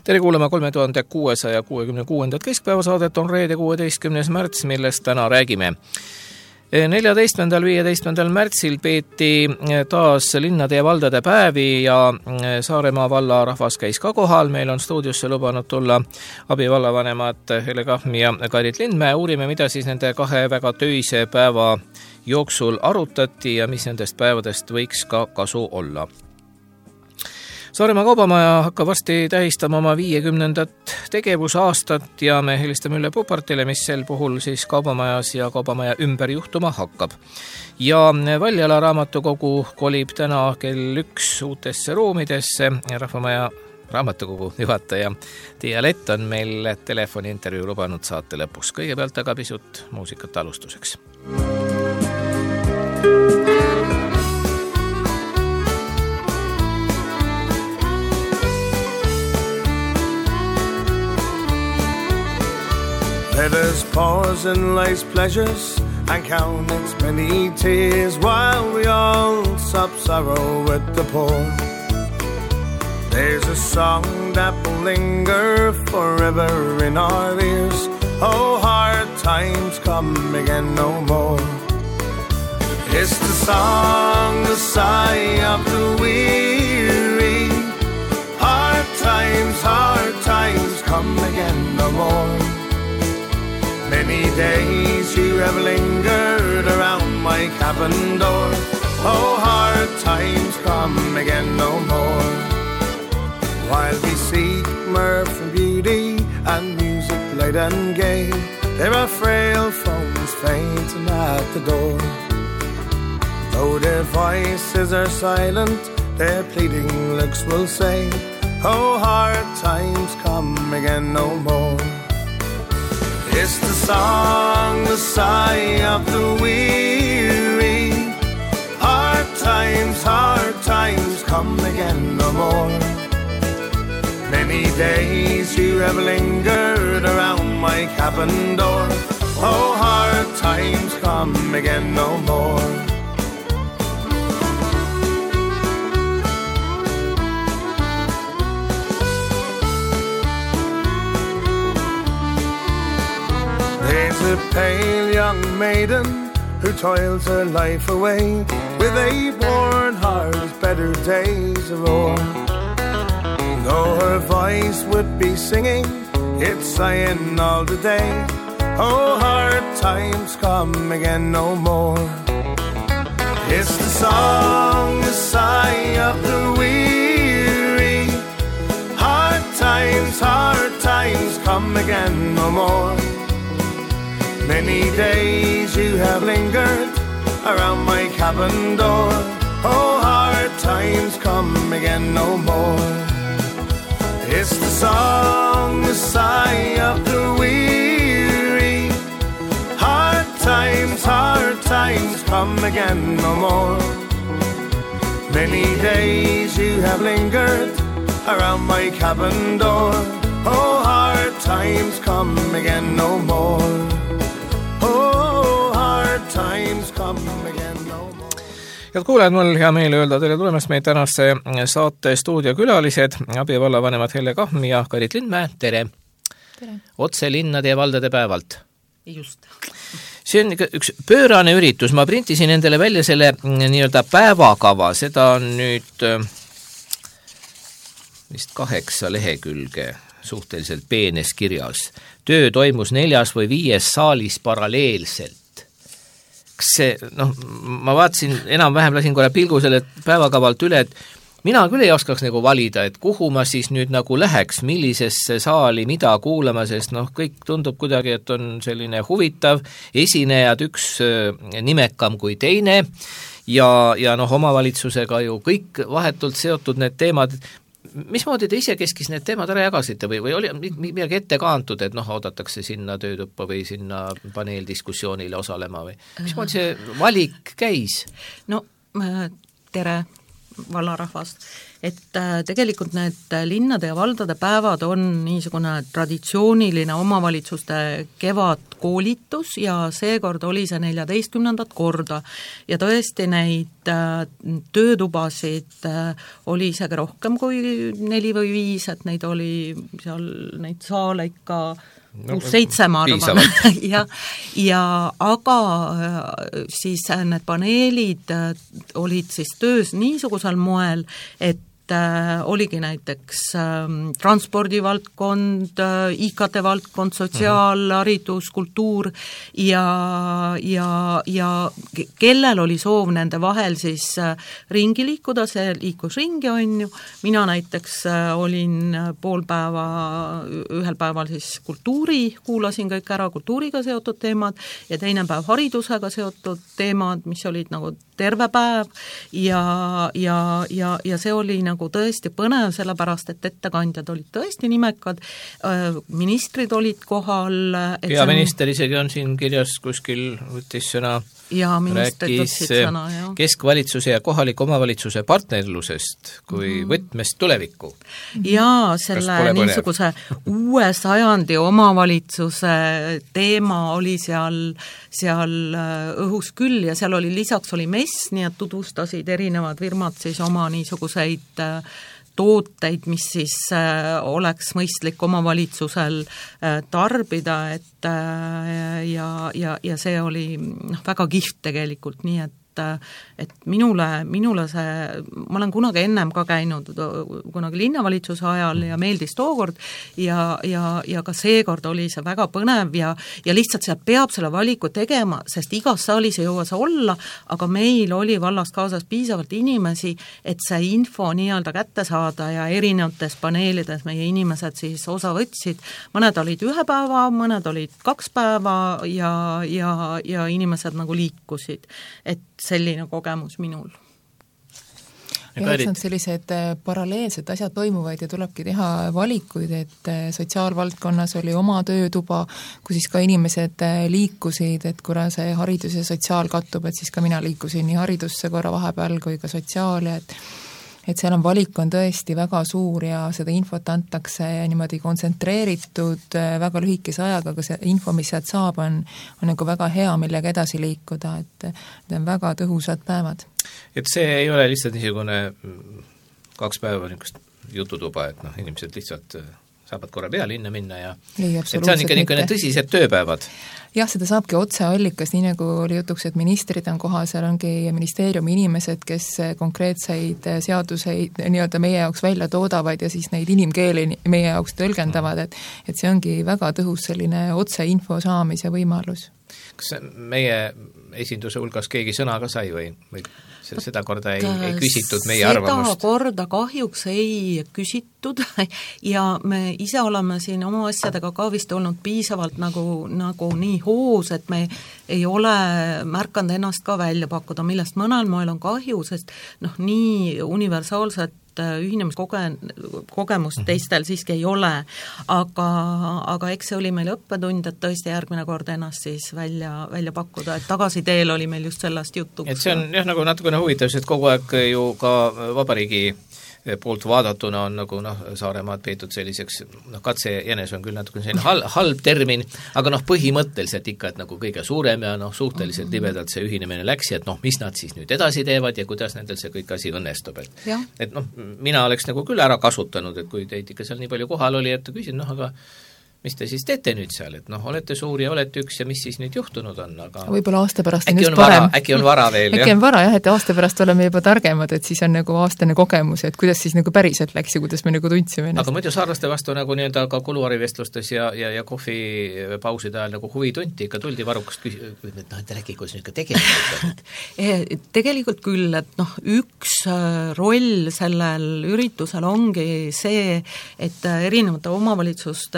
Tere kuulama 3666. keskpäevasaadet on reede 16. märts, millest täna räägime. 14.–15. märtsil peeti taas linnade ja valdade päevi ja Saaremaa valla rahvas käis ka kohal. Meil on stuudiosse lubanud tulla abivallavanemad Helle Kahm ja Karit Lindmäe. Uurime, mida siis nende kahe väga töise päeva jooksul arutati ja mis nendest päevadest võiks ka kasu olla. Saaremaa Kaubamaja hakkab varsti tähistama oma 50. tegevusaastat ja me helistame Ülle Pupartile, mis sel puhul siis Kaubamajas ja Kaubamaja ümber juhtuma hakkab. Ja Valjala raamatukogu kolib täna kell 1 uutesse ruumidesse. Rahvamaja raamatukogu juhataja Tiia Lett on meil telefoniintervjuu lubanud saate lõpus. Kõigepealt aga pisut muusikat alustuseks. Let us pause in life's pleasures and count its many tears while we all sup sorrow with the poor. There's a song that will linger forever in our ears. Oh, hard times come again no more. It's the song, the sigh of the weary. Hard times come again no more. Many days you have lingered around my cabin door. Oh, hard times come again no more. While we seek mirth and beauty and music light and gay, there are frail foes fainting at the door. Though their voices are silent, their pleading looks will say, oh, hard times come again no more. It's the song, the sigh of the weary. Hard times come again no more. Many days you have lingered around my cabin door. Oh, hard times come again no more. There's a pale young maiden who toils her life away with a worn heart as better days are o'er. Though her voice would be singing, it's sighing all the day. Oh, hard times come again no more. It's the song, the sigh of the weary. Hard times come again no more. Many days you have lingered around my cabin door. Oh, hard times come again no more. It's the song, the sigh of the weary. Hard times come again no more. Many days you have lingered around my cabin door. Oh, hard times come again no more. Head kuulajad, mul hea meel öelda teile tulemast meid tänasse saate stuudiokülalised, abivallavanemad Helle Kahm ja Karit Lindmäe. Tere! Tere! Otse linnade ja valdade päevalt. Just. See on üks pöörane üritus. Ma printisin endale välja selle nii-öelda päevakava. Seda on nüüd vist 8 lehekülge suhteliselt peenes kirjas. Töö toimus 4 või 5 saalis paralleelselt. See, ma vaatasin, enam-vähem lasin korra pilgu selle päevakavalt üle, et mina küll ei oskaks nagu valida, et kuhu ma siis nüüd nagu läheks, millisesse saali, mida kuulama, sest kõik tundub kuidagi, et on selline huvitav, esinejad üks nimekam kui teine ja omavalitsusega ju kõik vahetult seotud need teemad. Mismoodi te ise keskis need teemad ära jagasite või oli midagi ette kaantud, et oodatakse sinna töötuppa või sinna paneeldiskussioonile osalema või mismoodi see valik käis? No tere vallarahvast. et tegelikult need linnade ja valdade päevad on niisugune traditsiooniline omavalitsuste kevadkoolitus ja seekord oli see 14. korda ja tõesti neid töötubasid oli isegi rohkem kui 4 või 5, et neid oli seal neid saale ikka 6-7 ma arvan. ja aga siis need paneelid olid siis töös niisugusel moel, et oligi näiteks transpordivaldkond, IKT valdkond, sotsiaalharidus, kultuur ja kellel oli soov nende vahel siis ringi liikuda, see liikus ringi, on ju, mina näiteks olin pool päeva, ühel päeval siis kultuuri, kuulasin kõik ära, kultuuriga seotud teemad ja teine päev haridusega seotud teemad, mis olid nagu terve päev ja see oli nagu tõesti põnev, sellepärast et ettekandjad olid tõesti nimekad, ministrid olid kohal. Peaminister isegi on siin kirjas kuskil, võttis sõna, rääkis keskvalitsuse ja kohaliku omavalitsuse partnerlusest kui võtmest tulevikku. Ja selle niisuguse uue sajandi omavalitsuse teema oli seal õhus küll ja seal oli lisaks oli mess, nii et tutvustasid erinevad firmad siis oma niisuguseid tooteid, mis siis oleks mõistlik omavalitsusel tarbida, et ja see oli väga kihvt tegelikult, nii et minule see, ma olen kunagi ennem ka käinud kunagi linnavalitsuse ajal ja meeldis tookord ja ka seekord oli see väga põnev ja lihtsalt seal peab selle valiku tegema, sest igas saalis ei jõua see olla, aga meil oli vallast kaasas piisavalt inimesi, et see info nii-öelda kätte saada ja erinevates paneelides meie inimesed siis osa võtsid, mõned olid 1 päeva, mõned olid 2 päeva ja inimesed nagu liikusid, et selline kogemus minul. Ja eks nad sellised paralleelsed asjad toimuvad ja tulebki teha valikuid, et sotsiaalvaldkonnas oli oma töötuba, kus siis ka inimesed liikusid, et kuna see haridus ja sotsiaal kattub, et siis ka mina liikusin nii haridusse korra vahepeal kui ka sotsiaali, et seal on valik on tõesti väga suur ja seda infot antakse niimoodi kontsentreeritud väga lühikese ajaga, aga see info, mis sealt saab, on nagu väga hea, millega edasi liikuda, et need on väga tõhusad päevad. Et see ei ole lihtsalt niisugune 2 päeva niisugust jututuba, et inimesed lihtsalt saavad korra pealinna minna ja et see on ikka niisugune tõsised tööpäevad. Jah, seda saabki otseallikas, nii nagu oli jutuks, et ministrid on kohal, seal ongi ministeeriumi inimesed, kes konkreetseid seaduseid nii-öelda meie jaoks välja toodavad ja siis neid inimkeeli meie jaoks tõlgendavad, et see ongi väga tõhus selline otseinfo saamise võimalus. Kas meie esinduse hulgas keegi sõna ka sai või seda korda ei küsitud meie arvamust? Seda korda kahjuks ei küsitud ja me ise oleme siin oma asjadega ka vist olnud piisavalt nagu nii hoos, et me ei ole märkanud ennast ka välja pakkuda, millest mõnel moel on kahju, sest nii universaalset ühinemiskogemust teistel siiski ei ole, aga eks see oli meil õppetund, et tõesti järgmine kord ennast siis välja pakkuda, et tagasiteel oli meil just sellest jutuks. Et see on jah nagu natukene huvitav, et kogu aeg ju ka vabariigi poolt vaadatuna on nagu Saaremaad peetud selliseks, katsejänes on küll natuke selline halb termin, aga põhimõtteliselt ikka, et nagu kõige suurem ja suhteliselt libedalt see ühinemine läks ja et mis nad siis nüüd edasi teevad ja kuidas nendel see kõik asi õnnestub, et mina oleks nagu küll ära kasutanud, et kui teid ikka seal nii palju kohal oli, et küsin, aga mis te siis teete nüüd seal, et olete suur ja olete üks ja mis siis nüüd juhtunud on, aga võib-olla aasta pärast on just parem. Äkki on vara veel, äkki on vara, et aasta pärast oleme juba targemad, et siis on nagu aastane kogemus, et kuidas siis nagu päriselt läks ja kuidas me nagu tundsime ennast. Aga muidu saarlaste vastu nagu nii-öelda ka kuluarivestlustes ja kohvipauside ajal nagu huvi tunti, ikka tuldi varrukast et räägi, kuidas nüüd ka tegelikult tegelikult küll, et üks roll sellel üritusel ongi see, et erinevate omavalitsuste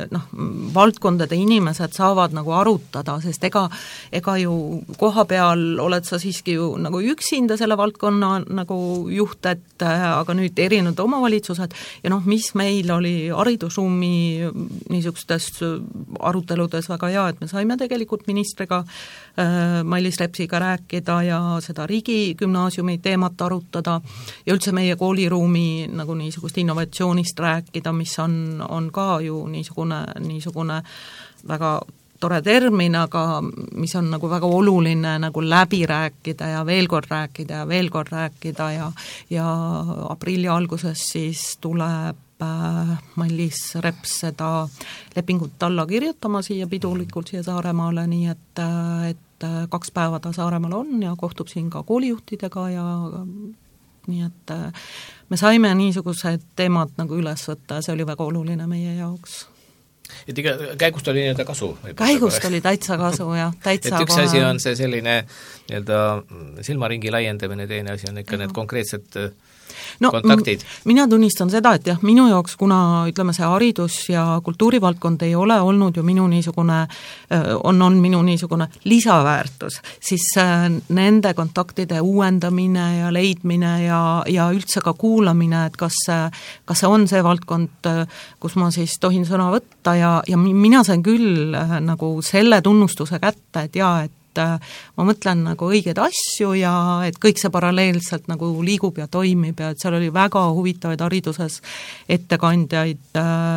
valdkondade inimesed saavad nagu arutada, sest ega ju koha peal oled sa siiski ju nagu üksinda selle valdkonna nagu juht, et aga nüüd erinevad omavalitsused ja mis meil oli haridusruumi niisugustes aruteludes väga hea, et me saime tegelikult ministriga Mailis Repsiga rääkida ja seda riigigümnaasiumi teemat arutada ja üldse meie kooliruumi nagu niisugust innovatsioonist rääkida, mis on ka ju niisugune väga tore termin, aga mis on nagu väga oluline nagu läbi rääkida ja veel kord rääkida ja veel kord rääkida ja aprilli alguses siis tuleb Mailis Reps seda lepingut alla kirjutama siia pidulikult siia Saaremaale, nii et 2 päeva ta Saaremaal on ja kohtub siin ka koolijuhtidega ja nii et me saime niisugused teemad nagu üles võtta ja see oli väga oluline meie jaoks. Et iga käigust oli nii-öelda kasu? Käigust oli täitsa kasu, jah. Et üks asi on see selline nii-öelda silmaringi laiendamine, teine asi on ikka need konkreetsed kontaktid. Mina tunnistan seda, et jah, minu jaoks, kuna ütleme see haridus ja kultuurivaldkond ei ole olnud ju minu niisugune, on minu niisugune lisaväärtus, siis nende kontaktide uuendamine ja leidmine ja üldse ka kuulamine, et kas see on see valdkond, kus ma siis tohin sõna võtta ja mina sain küll nagu selle tunnustuse kätte, et jaa, et ma mõtlen nagu õigeid asju ja et kõik see paralleelselt nagu liigub ja toimib ja et seal oli väga huvitavaid hariduses ettekandjaid,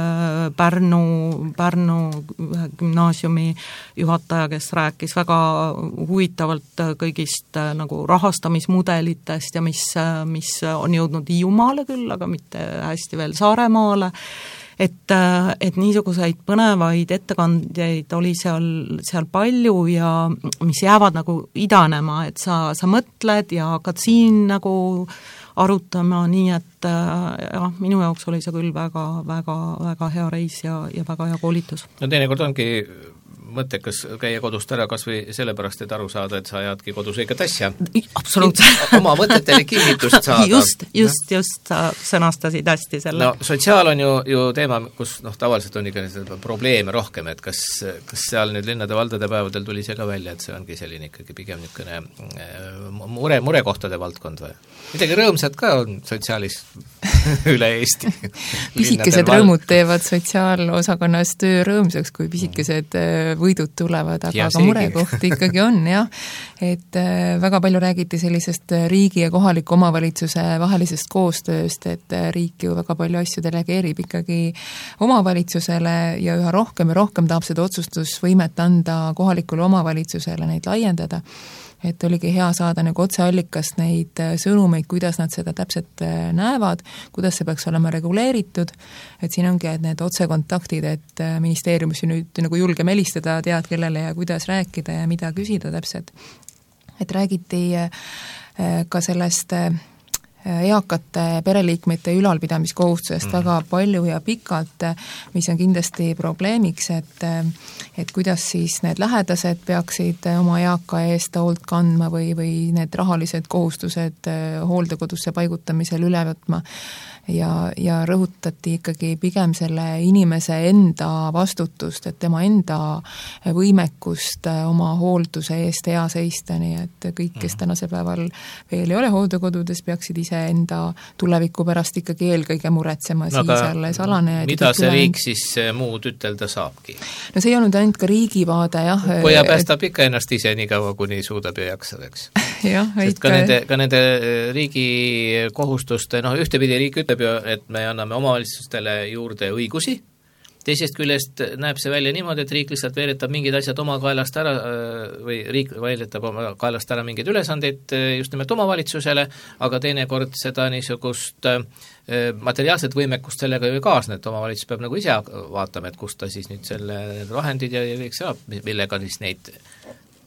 Pärnu gümnaasiumi juhataja, kes rääkis väga huvitavalt kõigist nagu rahastamismudelitest ja mis on jõudnud Hiiumaale küll, aga mitte hästi veel Saaremaale, et niisuguseid põnevaid ettekandjaid oli seal palju ja mis jäävad nagu idanema, et sa mõtled ja hakkad siin nagu arutama, nii et minu jaoks oli see küll väga, väga, väga hea reis ja väga hea koolitus. No teinekord ongi mõttekas käia kodust ära kas või sellepärast, et aru saada, et sa ajadki kodus õiget asja. Absoluutselt. Oma mõtetele kinnitust saada. Just, sa sõnastasid hästi selle. No sotsiaal on ju teema, kus tavaliselt on ikka probleeme rohkem, et kas seal nüüd linnade valdade päevadel tuli see ka välja, et see ongi selline ikkagi pigem niisugune murekohtade valdkond või? Midagi rõõmsad ka on sotsiaalis üle Eesti. Pisikesed rõõmud teevad sotsiaalosakonnas töö rõõmsaks, kui pisikesed võidud tulevad, aga murekohti ikkagi on, jah. Et väga palju räägiti sellisest riigi ja kohaliku omavalitsuse vahelisest koostööst, et riik ju väga palju asju delegeerib ikkagi omavalitsusele ja üha rohkem tahab seda otsustusvõimet anda kohalikule omavalitsusele, neid laiendada. Et oligi hea saada nagu otseallikast neid sõnumeid, kuidas nad seda täpselt näevad, kuidas see peaks olema reguleeritud, et siin ongi need otsekontaktid, et ministeeriumis nüüd nagu julge melistada, tead kellele ja kuidas rääkida ja mida küsida täpselt. Et räägiti ka sellest eakate pereliikmete ülalpidamiskohustusest väga palju ja pikalt, mis on kindlasti probleemiks, et kuidas siis need lähedased peaksid oma eaka eest hoolt kandma või need rahalised kohustused hooldekodusse paigutamisel üle võtma. Ja rõhutati ikkagi pigem selle inimese enda vastutust, et tema enda võimekust oma hoolduse eest hea seista, nii et kõik, kes tänase päeval veel ei ole hooldekodudes, peaksid ise enda tuleviku pärast ikkagi eelkõige muretsema, no, siis alles alane. Mida see riik siis muud ütelda saabki? No see ei olnud ainult ka riigi vaade, jah. Poja päästab ikka ennast ise nii kaua, kuni suudab ja jaksab, eks. Sest ka nende riigi kohustuste, ühtepidi riik ütleb ju, et me anname omavalitsustele juurde õigusi, teisest küljest näeb see välja niimoodi, et riik lihtsalt veeretab mingid asjad oma kaelast ära või riik veeretab oma kaelast ära mingeid ülesandeid just nimelt omavalitsusele, aga teinekord seda niisugust materiaalset võimekust sellega ju kaasne, et omavalitsus peab nagu ise vaatama, et kust ta siis nüüd selle vahendid ja kõik saab, millega siis neid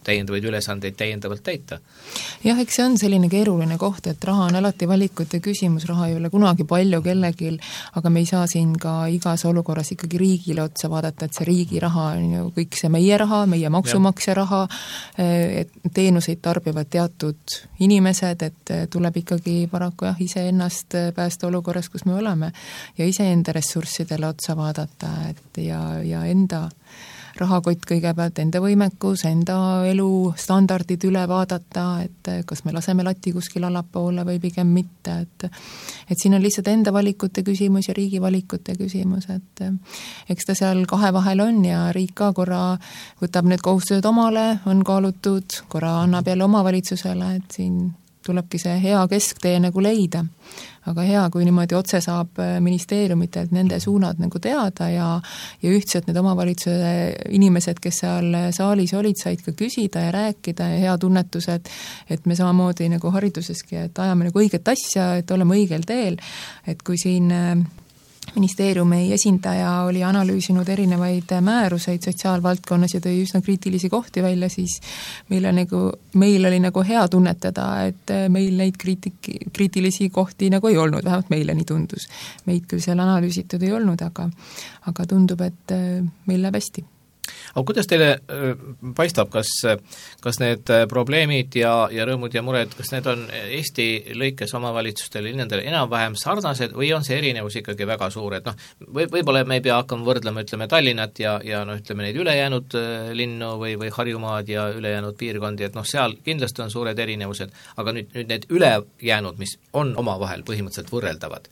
täiendavaid ülesandeid täiendavalt täita. Jah, eks see on selline keeruline koht, et raha on alati valikute küsimus, raha ei ole kunagi palju kellegil, aga me ei saa siin ka igas olukorras ikkagi riigile otsa vaadata, et see riigi raha on ju kõik see meie raha, meie maksumaksja raha, et teenuseid tarbivad teatud inimesed, et tuleb ikkagi paraku ise ennast päästa olukorras, kus me oleme ja iseenda ressurssidele otsa vaadata, et ja enda rahakott kõigepealt, enda võimekus, enda elustandardid üle vaadata, et kas me laseme lati kuskil allapoole või pigem mitte, et siin on lihtsalt enda valikute küsimus ja riigi valikute küsimus, et eks ta seal kahe vahel on ja riik ka korra võtab need kohustused omale, on kaalutud, korra annab jälle omavalitsusele, et siin tulebki see hea kesktee nagu leida. Aga hea, kui niimoodi otse saab ministeeriumitelt nende suunad nagu teada ja ühtselt need omavalitsuse inimesed, kes seal saalis olid, said ka küsida ja rääkida ja hea tunnetus, et me samamoodi nagu hariduseski, et ajame nagu õiget asja, et oleme õigel teel, et kui siin ministeeriumi esindaja oli analüüsinud erinevaid määruseid sotsiaalvaldkonnas ja tõi üsna kriitilisi kohti välja, siis meil oli nagu hea tunnetada, et meil neid kriitilisi kohti nagu ei olnud, vähemalt meile nii tundus. Meid küll seal analüüsitud ei olnud, aga tundub, et meil läheb hästi. Aga kuidas teile paistab, kas need probleemid ja rõõmud ja mured, kas need on Eesti lõikes omavalitsustele linnadele enam-vähem sarnased või on see erinevus ikkagi väga suur, et võib-olla me ei pea hakkama võrdlema, ütleme Tallinnat ja ütleme neid ülejäänud linnu või Harjumaad ja ülejäänud piirkondi, et seal kindlasti on suured erinevused, aga nüüd need ülejäänud, mis on omavahel põhimõtteliselt võrreldavad.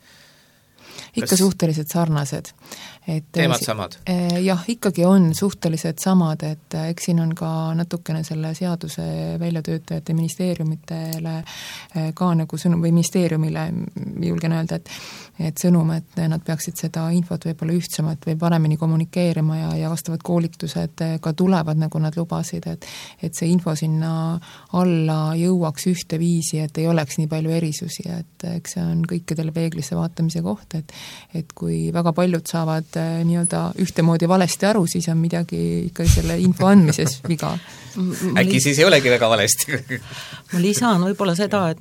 Ikka suhteliselt sarnased. Teemad samad? Jah, ikkagi on suhteliselt samad, et eks siin on ka natukene selle seaduse väljatöötajate ministeeriumitele ka nagu sõnum, või ministeeriumile julgen öelda, et sõnum, et nad peaksid seda infot võib-olla ühtsemalt või paremini kommunikeerima ja vastavad koolitused ka tulevad, nagu nad lubasid, et see info sinna alla jõuaks ühte viisi, et ei oleks nii palju erisusi, et eks see on kõikidele peeglisse vaatamise koht, et kui väga paljud saavad nii-öelda ühtemoodi valesti aru, siis on midagi ikka selle info andmises viga. Äkki siis ei olegi väga valesti? Ma lisan võib-olla seda, et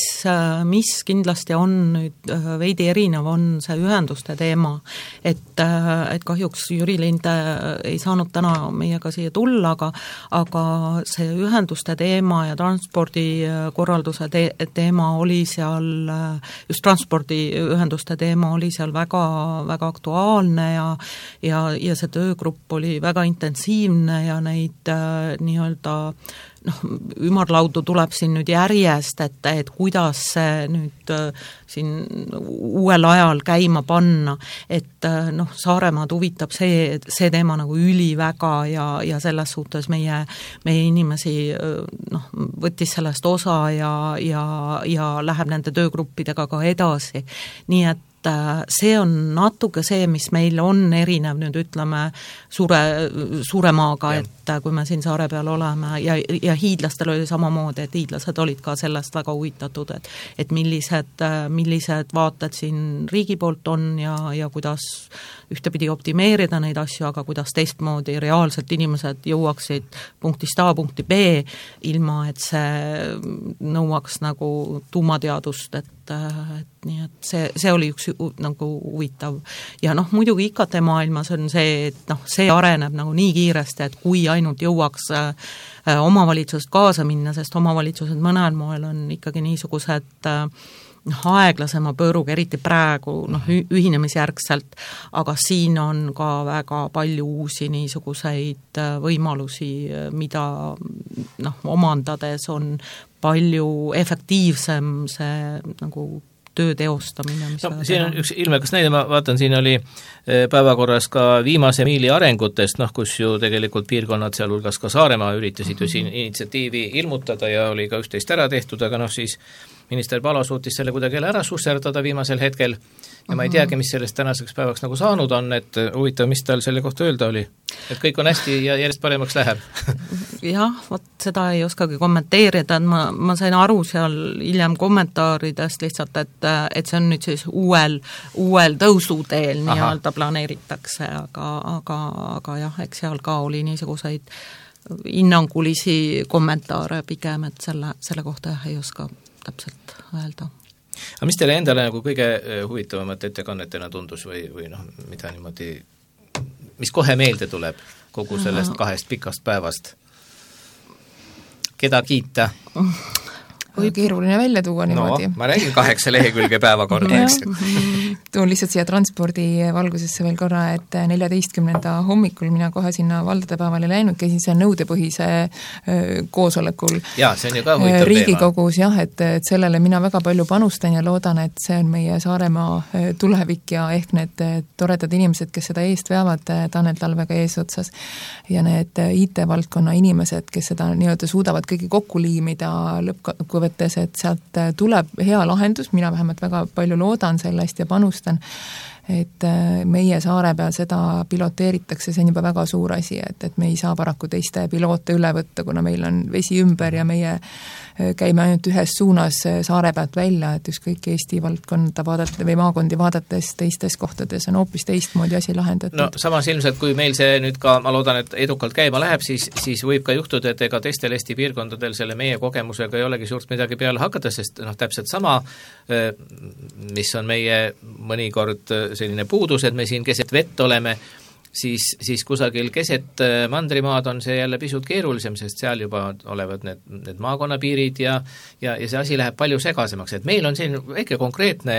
mis kindlasti on nüüd veidi erinev, on see ühenduste teema, et kahjuks Jüri Linde ei saanud täna meiega siia tulla, aga see ühenduste teema ja transpordikorralduse teema oli seal, just transpordiühenduste teema oli seal väga, väga aktuaalne ja see töögrupp oli väga intensiivne ja neid nii-öelda ümarlaudu tuleb siin nüüd järjest, et kuidas see nüüd siin uuel ajal käima panna, et Saaremaad huvitab see teema nagu üliväga ja selles suhtes meie inimesi võttis sellest osa ja läheb nende töögruppidega ka edasi, nii et see on natuke see, mis meil on erinev nüüd ütleme Suuremaaga, et kui me siin saare peal oleme ja hiidlastel oli samamoodi, et hiidlased olid ka sellest väga huvitatud, et millised vaated siin riigi poolt on ja kuidas ühtepidi optimeerida neid asju, aga kuidas teistmoodi reaalselt inimesed jõuaksid punktist A punkti B, ilma et see nõuaks nagu tuumateadust, et nii, et see oli üks nagu huvitav. Ja muidugi IKT maailmas on see, et see areneb nagu nii kiiresti, et kui ainult jõuaks omavalitsused kaasa minna, sest omavalitsused mõnel moel on ikkagi niisugused aeglasema pööruga, eriti praegu ühinemisjärgselt, aga siin on ka väga palju uusi niisuguseid võimalusi, mida omandades on palju efektiivsem see nagu töö teostamine. Siin on üks ilmekas näide, ma vaatan, siin oli päevakorras ka viimase miili arengutest, kus ju tegelikult piirkonnad, sealhulgas ka Saaremaa üritasid ju siin initsiatiivi ilmutada ja oli ka üht-teist ära tehtud, aga siis minister Palo suutis selle kuidagi ära susserdada viimasel hetkel ja ma ei teagi, mis sellest tänaseks päevaks nagu saanud on, et huvitav, mis tal selle kohta öelda oli. Et kõik on hästi ja järjest paremaks läheb. Jah, seda ei oskagi kommenteerida, et ma sain aru seal hiljem kommentaaridest lihtsalt, et see on nüüd siis uuel tõusuteel nii-öelda planeeritakse, aga jah, eks seal ka oli niisuguseid hinnangulisi kommentaare pigem, et selle kohta ei oska täpselt öelda. Aga mis teile endale nagu kõige huvitavamat ettekannetena tundus või noh, mida niimoodi, mis kohe meelde tuleb kogu sellest 2 pikast päevast? Keda kiita? Keeruline välja tuua niimoodi. No, ma räägin 8 lehekülge päevakorda, eks. Tuun lihtsalt siia transpordi valgusesse veel korra, et 14. hommikul mina kohe sinna valdade päevale läinud, käisin seal nõudepõhise koosolekul. Jaa, see on ju ka huvitav Riigikogus, jah, et sellele mina väga palju panustan ja loodan, et see on meie Saaremaa tulevik ja ehk need toredad inimesed, kes seda eest veavad Tanel Talvega eesotsas ja need IT-valdkonna inimesed, kes seda nii-öelda suudavad kõigi kokku liimida võttes, et sealt tuleb hea lahendus, mina vähemalt väga palju loodan sellest ja panustan, et meie saare peal seda piloteeritakse, see on juba väga suur asi, et me ei saa paraku teiste piloote üle võtta, kuna meil on vesi ümber ja meie käime ainult ühes suunas saare pealt välja, et ükskõik Eesti valdkonda vaadata või maakondi vaadates teistes kohtades on hoopis teistmoodi asi lahendatud. No samas ilmselt, kui meil see nüüd ka, ma loodan, et edukalt käima läheb, siis võib ka juhtuda, et ega teistel Eesti piirkondadel selle meie kogemusega ei olegi suurt midagi peale hakata, sest noh, täpselt sama, mis on meie mõnikord selline puudus, et me siin keset vett oleme, siis kusagil keset mandrimaad on see jälle pisut keerulisem, sest seal juba olevad need maakonnapiirid ja see asi läheb palju segasemaks, et meil on siin väike konkreetne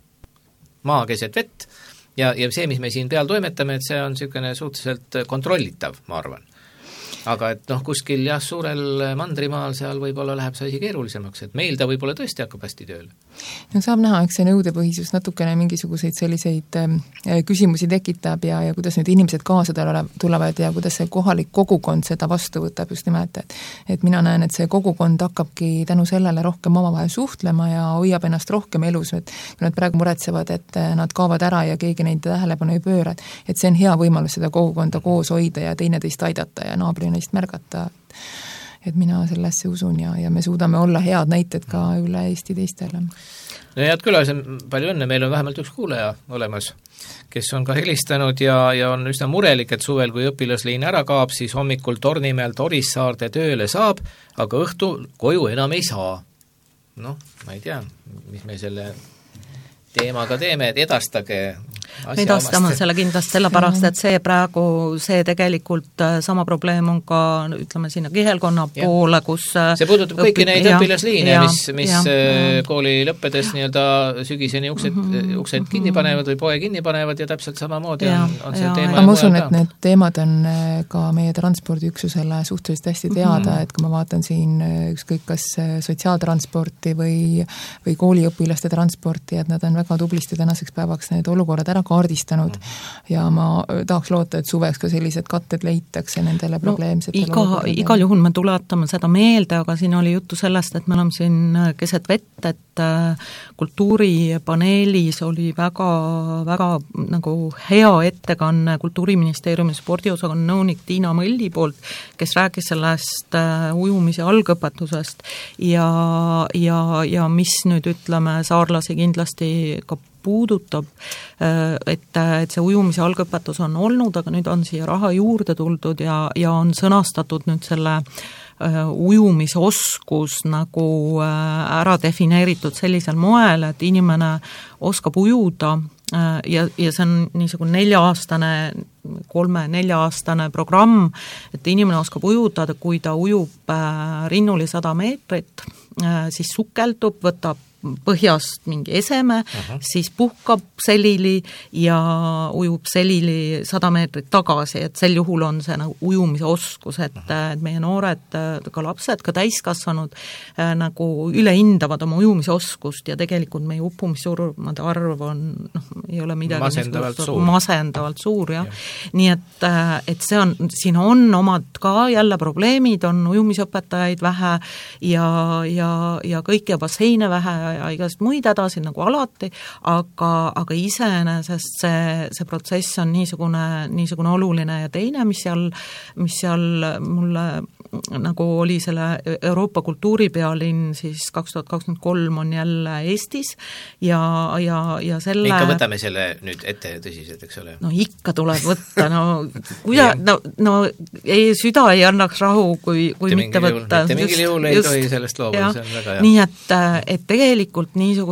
maa keset vett ja see, mis me siin peal toimetame, et see on niisugune suhteliselt kontrollitav, ma arvan. Aga et noh, kuskil jah, suurel mandrimaal seal võib-olla läheb see asi keerulisemaks, et meil ta võib-olla tõesti hakkab hästi tööle. No saab näha, eks see nõudepõhisus natukene mingisuguseid selliseid küsimusi tekitab ja kuidas nüüd inimesed kaasa tulevad ja kuidas see kohalik kogukond seda vastu võtab just nimelt, et mina näen, et see kogukond hakkabki tänu sellele rohkem omavahel suhtlema ja hoiab ennast rohkem elus, et kui nad praegu muretsevad, et nad kaovad ära ja keegi neid tähelepanu ei pööra, et see on hea võimalus seda kogukonda koos hoida ja teineteist aidata ja naabri neist märgata, et mina sellesse usun ja me suudame olla head näited ka üle Eesti teistele. No head külased, palju õnne, meil on vähemalt üks kuulaja olemas, kes on ka helistanud ja on üsna murelik, et suvel, kui õpilasliin ära kaob, siis hommikul Tornimäelt Orissaarde tööle saab, aga õhtul koju enam ei saa. Noh, ma ei tea, mis me selle teemaga teeme, et edastage edastama selle kindlasti sellepärast, et see tegelikult sama probleem on ka, ütleme sinna Kihelkonna poole, kus see puudutab kõiki neid õpilasliine, mis kooli lõppedes nii-öelda sügiseni uksed kinni panevad või poe kinni panevad ja täpselt samamoodi on see teema. Ma usun, et need teemad on ka meie transpordiüksusele suhteliselt hästi teada, et kui ma vaatan siin ükskõik kas sotsiaaltransporti või kooliõpilaste transporti, et nad on väga tublisti tänaseks päevaks need olukorrad ära kaardistanud ja ma tahaks loota, et suveks ka sellised katted leitakse nendele probleemsetele igal juhul me tuletame seda meelde, aga siin oli juttu sellest, et me oleme siin keset vett, et kultuuripaneelis oli väga, väga nagu hea ettekanne Kultuuriministeeriumi spordiosakonna nõunik Tiina Mölli poolt, kes rääkis sellest ujumise algõpetusest ja mis nüüd ütleme saarlasi kindlasti ka puudutab, et see ujumise algõpetus on olnud, aga nüüd on siia raha juurde tuldud ja on sõnastatud nüüd selle ujumisoskus nagu ära defineeritud sellisel moel, et inimene oskab ujuda ja see on niisugune 3-4-aastane programm, et inimene oskab ujuda, kui ta ujub rinnuli 100 meetrit, siis sukeldub, võtab põhjast mingi eseme, siis puhkab selili ja ujub selili 100 meetrit tagasi, et sel juhul on see nagu ujumise oskus, et meie noored, ka lapsed, ka täiskasvanud nagu ülehindavad oma ujumise oskust ja tegelikult meie uppumissurmade arv on, ei ole midagi masendavalt suur, jah. Nii et see on, siin on omad ka jälle probleemid, on ujumisõpetajaid vähe ja kõike basseine vähe ja igast muid hädasid nagu alati, aga iseenesest see protsess on niisugune oluline ja teine, mis seal mulle nagu oli selle Euroopa kultuuripealinn siis 2023 on jälle Eestis ja selle ikka võtame selle nüüd ette tõsiselt, eks ole? No ikka tuleb võtta, no ei, süda ei annaks rahu, kui mitte võtta. Mitte mingil juhul ei tohi sellest loobuda, see on väga hea. Nii et tegelikult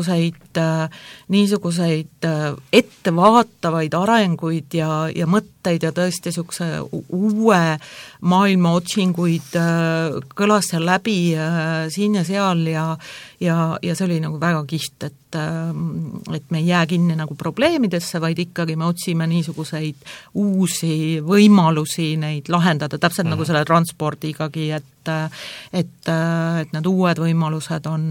niisuguseid ettevaatavaid arenguid ja mõtteid ja tõesti niisuguse uue maailma otsinguid kõlas seal läbi siin ja seal ja see oli nagu väga kihvt, et me ei jää kinni nagu probleemidesse, vaid ikkagi me otsime niisuguseid uusi võimalusi neid lahendada, täpselt nagu selle transpordigagi, et need uued võimalused on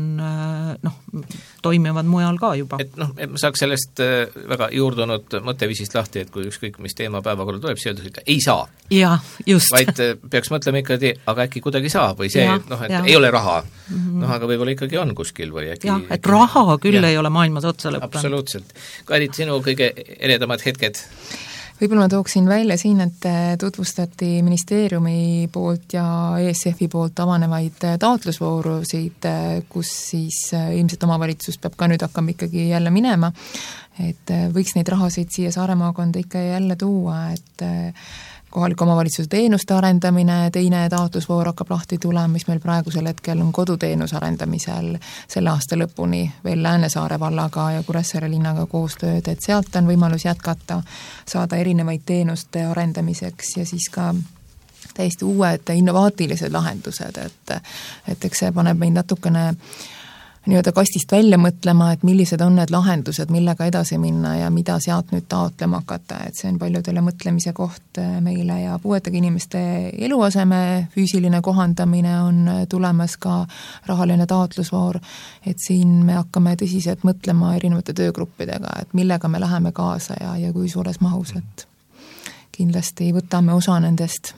toimivad mujal ka juba. Et ma saaks sellest väga juurdunud mõtteviisist lahti, et kui ükskõik mis teema päevakorda tuleb, siis öeldakse ikka ei saa. Ja, just. Vaid peaks mõtlema ikkagi, aga äkki kuidagi saab või see, ei ole raha. Aga võib-olla ikkagi on kuskil või äkki... Jah, et raha küll ei ole maailmas otsa lõppenud. Absoluutselt. Kairit, sinu kõige eredamad hetked? Võib-olla ma tooksin välja siin, et tutvustati ministeeriumi poolt ja ESF-i poolt avanevaid taotlusvoorusid, kus siis ilmselt omavalitsus peab ka nüüd hakkama ikkagi jälle minema, et võiks neid rahasid siia Saaremaakonda ikka jälle tuua, et kohaliku omavalitsuse teenuste arendamine, teine taotlusvoor hakkab lahti tulema, mis meil praegusel hetkel on koduteenus arendamisel selle aasta lõpuni veel Läänesaare vallaga ja Kuressaare linnaga koostööd, et sealt on võimalus jätkata, saada erinevaid teenuste arendamiseks ja siis ka täiesti uued innovaatilised lahendused, et eks see paneb meid natukene nii-öelda kastist välja mõtlema, et millised on need lahendused, millega edasi minna ja mida sealt nüüd taotlema hakata, et see on paljudele mõtlemise koht meile ja puuetega inimeste eluaseme füüsiline kohandamine on tulemas ka rahaline taotlusvoor, et siin me hakkame tõsiselt mõtlema erinevate töögruppidega, et millega me läheme kaasa ja kui suures mahus, et kindlasti võtame osa nendest.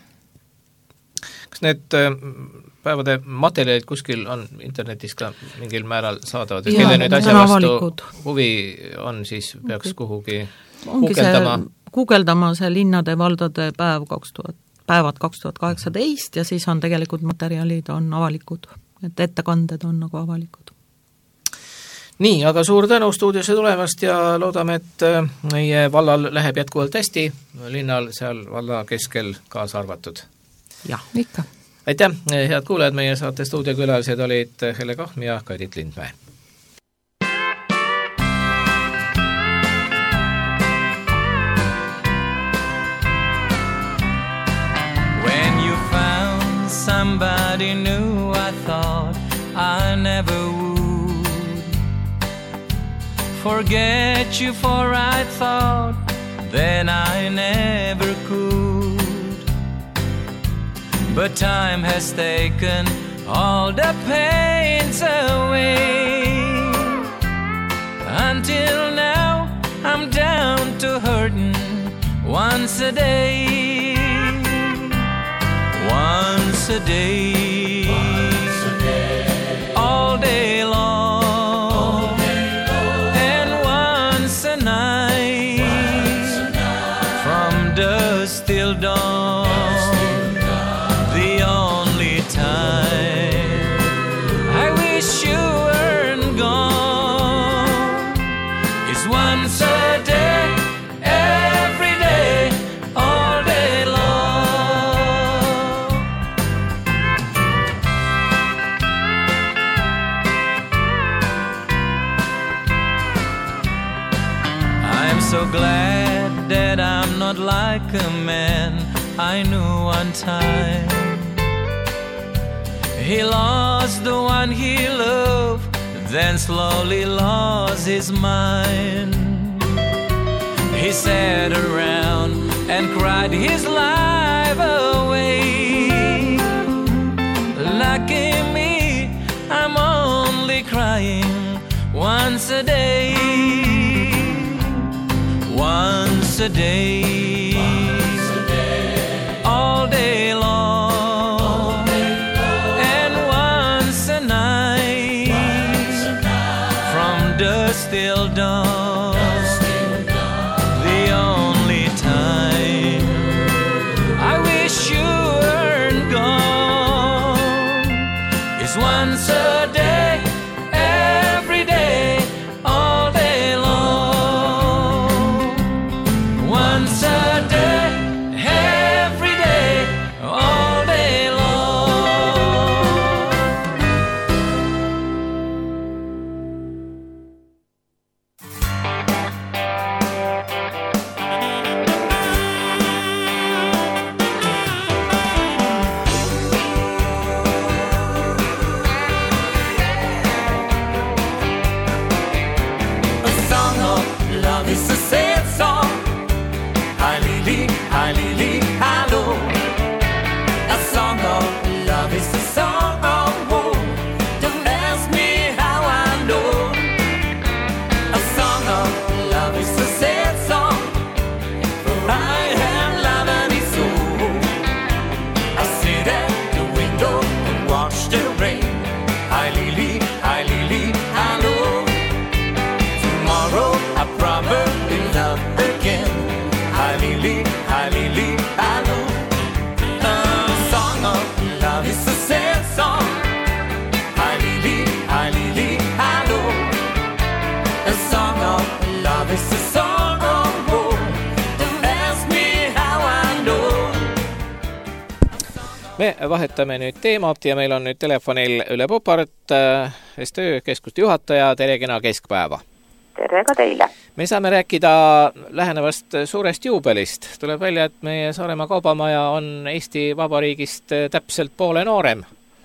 Kas need päevade materjalid kuskil on internetis ka mingil määral saadavad, et kelle nüüd asja vastu huvi on, siis peaks kuhugi guugeldama see linnade valdade päevad 2018 ja siis on tegelikult materjalid on avalikud, et ettekanded on nagu avalikud. Nii, aga suur tänu stuudiosse tulevast ja loodame, et meie vallal läheb jätkuvalt hästi, linnal seal valla keskel kaasa arvatud. Jah, ikka. Aitäh, head kuulajad, meie saate stuudiokülalised olid Helle Kahm ja Kairit Lindmäe. When you found somebody new, I thought I never would forget you, for I thought then I never could. But time has taken all the pains away. Until now, I'm down to hurting once a day. Once a day. All day long. And once a night. From dusk till dawn. So glad that I'm not like a man I knew one time. He lost the one he loved, then slowly lost his mind. He sat around and cried his life away. Lucky me, I'm only crying once a day. Once a day, all day long, and once a night, watch the rain. Hi Lily, hello. Tomorrow I probably love again. Hi Lily, hello. A song of love is a sad song. Hi Lily, hello. A song of love is a song of woe. Don't ask me how I know. Me vahetame nüüd teemat ja meil on nüüd telefonil Ülle Popart, STÖ keskuste juhataja, tere kena keskpäeva! Tere ka teile! Me saame rääkida lähenevast suurest juubelist. Tuleb välja, et meie Saaremaa kaubamaja on Eesti Vabariigist täpselt poole noorem.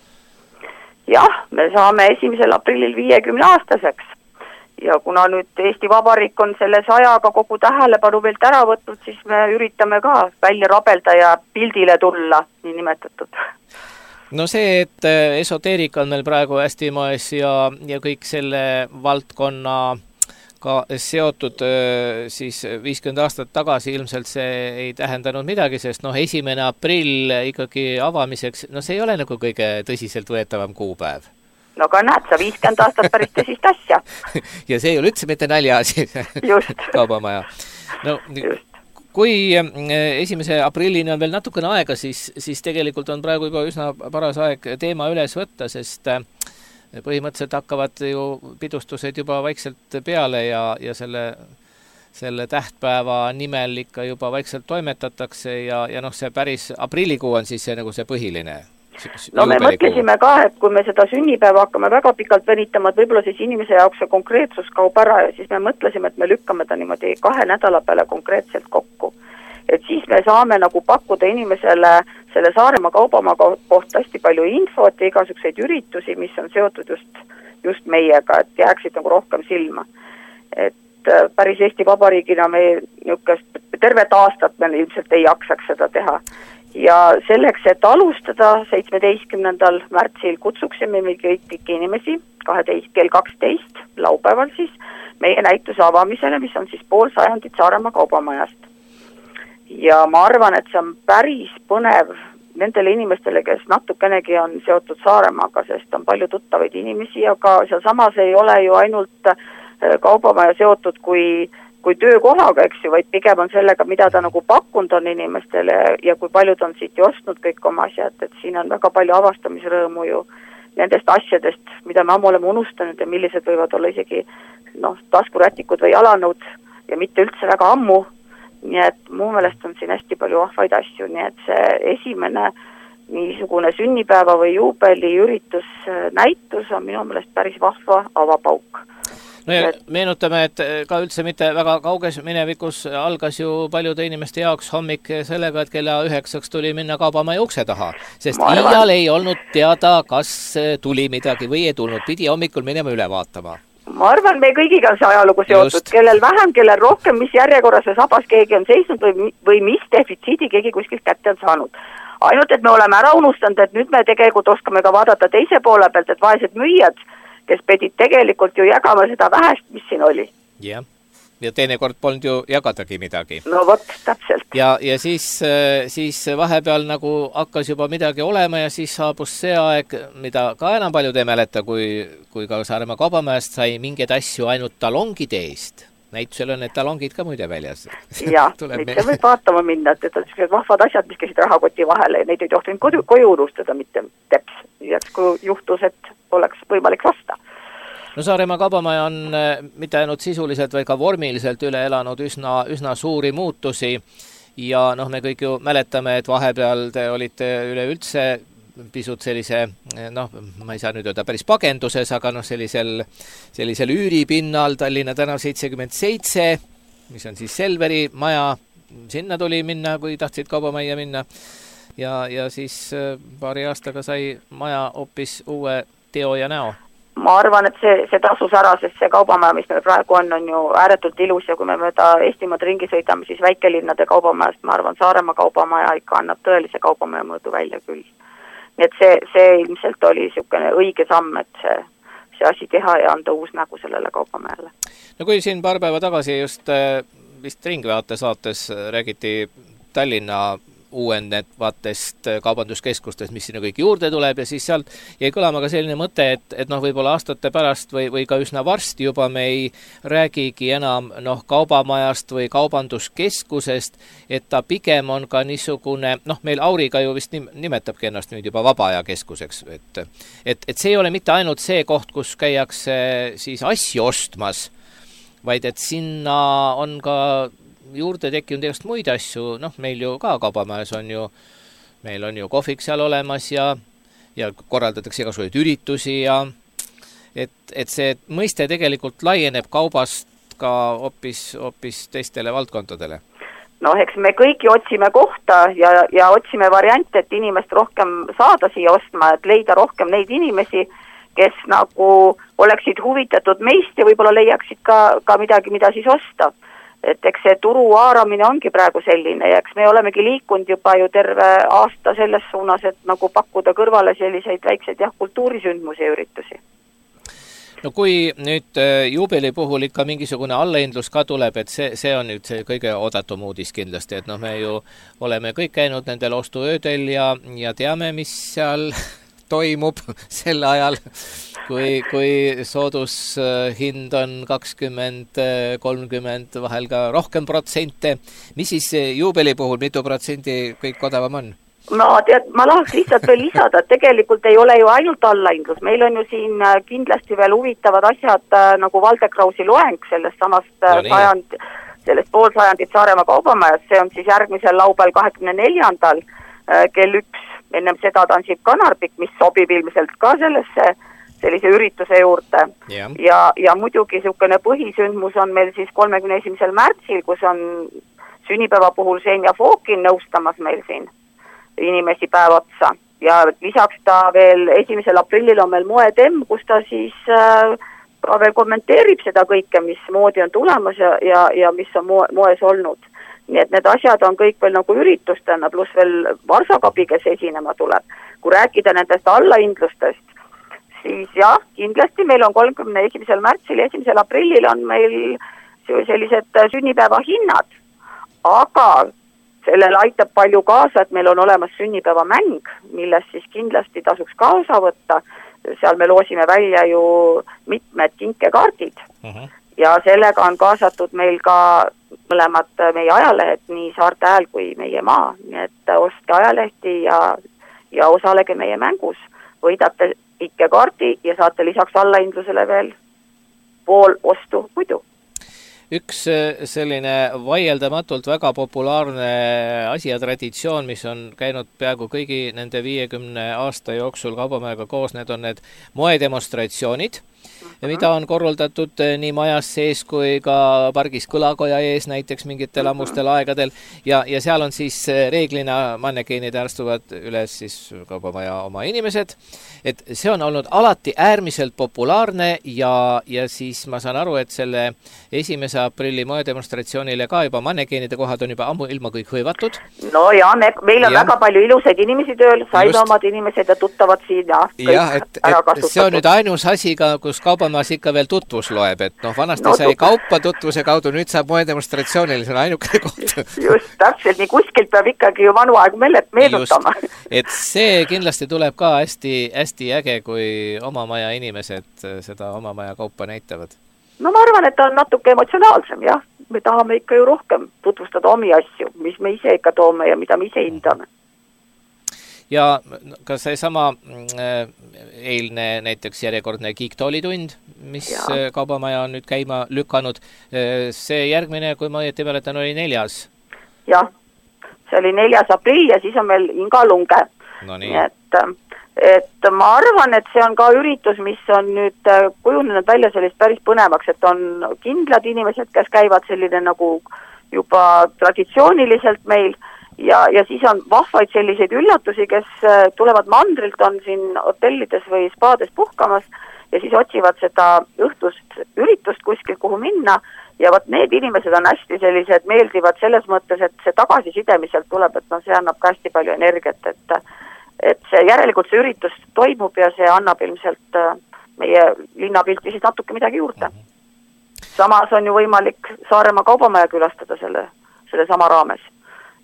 Jah, me saame 1. aprillil 50 aastaseks. Ja kuna nüüd Eesti Vabariik on selles ajaga kogu tähelepanu meilt ära võtnud, siis me üritame ka välja rabelda ja pildile tulla, nii nimetatud. No see, et esoteerika on meil praegu hästi moes ja kõik selle valdkonna ka seotud siis 50 aastat tagasi ilmselt see ei tähendanud midagi, sest 1. aprill ikkagi avamiseks, see ei ole nagu kõige tõsiselt võetavam kuupäev. No ka näed, sa 50 aastat päris tõsist asja. Ja see ei ole üldse mitte naljaasi. Just. Kaubamaja. No, just. Kui 1. aprillini on veel natukene aega, siis tegelikult on praegu juba üsna paras aeg teema üles võtta, sest põhimõtteliselt hakkavad ju pidustused juba vaikselt peale ja selle tähtpäeva nimel ikka juba vaikselt toimetatakse ja see päris aprillikuu on siis see nagu see põhiline. No me mõtlesime ka, et kui me seda sünnipäeva hakkame väga pikalt venitama, et võib-olla siis inimese jaoks see konkreetsus kaob ära ja siis me mõtlesime, et me lükkame ta niimoodi 2 nädala peale konkreetselt kokku. Et siis me saame nagu pakkuda inimesele selle Saaremaa kaubamaa kohta hästi palju infot ja igasugseid üritusi, mis on seotud just meiega, et jääksid nagu rohkem silma. Et päris Eesti Vabariigina me tervet aastat me ilmselt ei jaksaks seda teha. Ja selleks, et alustada 17. märtsil kutsuksime me kõiki inimesi kell 12 laupäeval siis meie näituse avamisele, mis on siis pool sajandit Saaremaa kaubamajast. Ja ma arvan, et see on päris põnev nendele inimestele, kes natukenegi on seotud Saaremaaga, sest on palju tuttavaid inimesi, aga seal samas ei ole ju ainult kaubamaja seotud kui töökohaga, eks ju, vaid pigem on sellega, mida ta nagu pakkunud on inimestele ja kui paljud on siit ju ostnud kõik oma asjad, et siin on väga palju avastamisrõõmu ju nendest asjadest, mida me ammu oleme unustanud ja millised võivad olla isegi taskurätikud või jalanõud ja mitte üldse väga ammu. Nii et mu meelest on siin hästi palju vahvaid asju, nii et see esimene niisugune sünnipäeva või juubeli üritus näitus on minu meelest päris vahva avapauk. No ja meenutame, et ka üldse mitte väga kauges minevikus algas ju paljude inimeste jaoks hommik sellega, et kella 9 tuli minna kaubamaja ukse taha, sest iial ei olnud teada, kas tuli midagi või ei tulnud, pidi hommikul minema üle vaatama. Ma arvan, me kõigiga on see ajalugu seotud, kellel vähem, kellel rohkem, mis järjekorras ja sabas keegi on seisnud või mis defitsiidi keegi kuskilt kätte on saanud. Ainult, et me oleme ära unustanud, et nüüd me tegelikult oskame ka vaadata teise poole pealt, et vaesed müüjad, kes pedid tegelikult ju jagama seda vähest, mis siin oli. Jah, ja teinekord polnud ju jagadagi midagi. No vot, täpselt. Ja siis vahepeal nagu hakkas juba midagi olema ja siis saabus see aeg, mida ka enam paljud ei mäleta, kui ka Saaremaa kaubamajast sai mingeid asju ainult talongide eest. Näitusel on need talongid ka muide väljas. Jah, mitte võib vaatama minna, et on sellised vahvad asjad, mis käisid rahakoti vahele ja neid ei tohtinud koju unustada, mitte teps. Ja kui juhtus, et oleks võimalik vasta. No Saaremaa kaubamaja on mitte ainult sisuliselt, vaid ka vormiliselt üle elanud üsna suuri muutusi ja me kõik ju mäletame, et vahepeal te olite üleüldse pisut sellise, ma ei saa nüüd öelda päris pagenduses, aga sellisel üüripinnal Tallinna tänav 77, mis on siis Selveri maja, sinna tuli minna, kui tahtsid kaubamajja minna ja siis paari aastaga sai maja hoopis uue teo ja näo. Ma arvan, et see tasus ära, sest see kaubamaja, mis meil praegu on ju ääretult ilus ja kui me mööda Eestimaad ringi sõidame, siis väikelinnade kaubamajast, ma arvan, Saaremaa kaubamaja ikka annab tõelise kaubamaja mõõdu välja küll. Nii et see ilmselt oli niisugune õige samm, et see asi teha ja anda uus nägu sellele kaubamajale. No kui siin paar päeva tagasi just vist Ringvaate saates räägiti Tallinna uuenevatest kaubanduskeskustest, mis sinna kõik juurde tuleb ja siis sealt jäi kõlama ka selline mõte, et võib-olla aastate pärast või ka üsna varsti juba me ei räägigi enam kaubamajast või kaubanduskeskusest, et ta pigem on ka niisugune, meil Auriga ju vist nimetabki ennast nüüd juba vabaajakeskuseks, et see ei ole mitte ainult see koht, kus käiakse siis asju ostmas, vaid et sinna on ka juurde tekkinud igast muid asju, meil ju ka kaubamajas meil on ju kohvik seal olemas ja korraldatakse igasuguseid üritusi ja et see mõiste tegelikult laieneb kaubast ka hoopis teistele valdkondadele. Eks me kõiki otsime kohta ja otsime variante, et inimest rohkem saada siia ostma, et leida rohkem neid inimesi, kes nagu oleksid huvitatud meist ja võib-olla leiaksid ka midagi, mida siis osta. Et eks see turu haaramine ongi praegu selline ja eks me olemegi liikunud juba ju terve aasta selles suunas, et nagu pakkuda kõrvale selliseid väikseid kultuurisündmusi ja üritusi. No kui nüüd juubeli puhul ikka mingisugune allahindlus ka tuleb, et see on nüüd see kõige oodatum uudis kindlasti, et me ju oleme kõik käinud nendel ostuöödel ja teame, mis seal toimub sel ajal, kui soodushind on 20, 30, vahel ka rohkem protsente. Mis siis juubeli puhul, mitu protsenti kõik odavam on? Ma tahaks lihtsalt veel lisada, et tegelikult ei ole ju ainult allahindlus. Meil on ju siin kindlasti veel huvitavad asjad nagu Valdekrausi loeng sellest samast sellest poolsajandit Saaremaa kaubamajas. See on siis järgmisel laupäeval 24. kell 1. Ennem seda tansib Kanarbik, mis sobib ilmselt ka sellise ürituse juurde. Ja muidugi niisugune põhisündmus on meil siis 31. märtsil, kus on sünnipäeva puhul Senja Fookin nõustamas meil siin inimesi päev otsa. Ja lisaks ta veel 1. aprillil on meil moetemm, kus ta siis ka veel kommenteerib seda kõike, mis moodi on tulemas ja mis on moes olnud. Nii et need asjad on kõik veel nagu üritustena, pluss veel Varsakapi, kes esinema tuleb. Kui rääkida nendest allahindlustest, siis jah, kindlasti meil on 31. märtsil ja 1. aprillil on meil sellised sünnipäeva hinnad, aga sellele aitab palju kaasa, et meil on olemas sünnipäeva mäng, milles siis kindlasti tasuks ka osa võtta. Seal me loosime välja ju mitmed kinkekaardid ja sellega on kaasatud meil ka mõlemad meie ajalehed, nii Saarte Hääl kui meie maa, nii et ostke ajalehti ja osalege meie mängus. Võidate ikkekaardi ja saate lisaks allahindlusele veel pool ostu muidu. Üks selline vaieldamatult väga populaarne asi ja traditsioon, mis on käinud peaaegu kõigi nende 50 aasta jooksul kaubamajaga koos, need on need moedemonstratsioonid, mida on korraldatud nii majas sees kui ka pargis Kõlakoja ees näiteks mingitel ammustel aegadel ja seal on siis reeglina mannekeenid ärstuvad üles siis kaubamaja oma inimesed, et see on olnud alati äärmiselt populaarne ja siis ma saan aru, et selle 1. aprilli moedemonstratsioonile ka juba mannekeenide kohad on juba ammu ilma kõik hõivatud. No ja meil on väga palju ilusaid inimesi tööl, saime omad inimesed ja tuttavad siin ja kõik ära kasutatud. See on nüüd ainus asi ka, kus kaubamajas ikka veel tutvus loeb, et vanasti sai kaupa tutvuse kaudu, nüüd saab moedemonstratsioonil, see on ainukene koht. Just, täpselt, nii kuskilt peab ikkagi ju vanu aeg meenutama. Et see kindlasti tuleb ka hästi äge, kui oma maja inimesed seda oma maja kaupa näitavad. No ma arvan, et ta on natuke emotsionaalsem, jah. Me tahame ikka ju rohkem tutvustada omi asju, mis me ise ikka toome ja mida me ise hindame. Ja ka see sama eilne näiteks järjekordne Geektoolitund, mis kaubamaja on nüüd käima lükanud, see järgmine, kui ma õieti mäletan, oli 4. Jah, see oli 4. aprill ja siis on meil Inga Lunge. No nii. Et ma arvan, et see on ka üritus, mis on nüüd kujunenud välja sellist päris põnevaks, et on kindlad inimesed, kes käivad selline nagu juba traditsiooniliselt meil ja siis on vahvaid selliseid üllatusi, kes tulevad mandrilt, on siin hotellides või spaades puhkamas ja siis otsivad seda õhtust üritust kuskil, kuhu minna ja need inimesed on hästi sellised meeldivad selles mõttes, et see tagasiside, mis sealt tuleb, et see annab ka hästi palju energiat, et see järelikult see üritus toimub ja see annab ilmselt meie linnapilti siis natuke midagi juurde. Samas on ju võimalik Saaremaa kaubamaja külastada selle sama raames.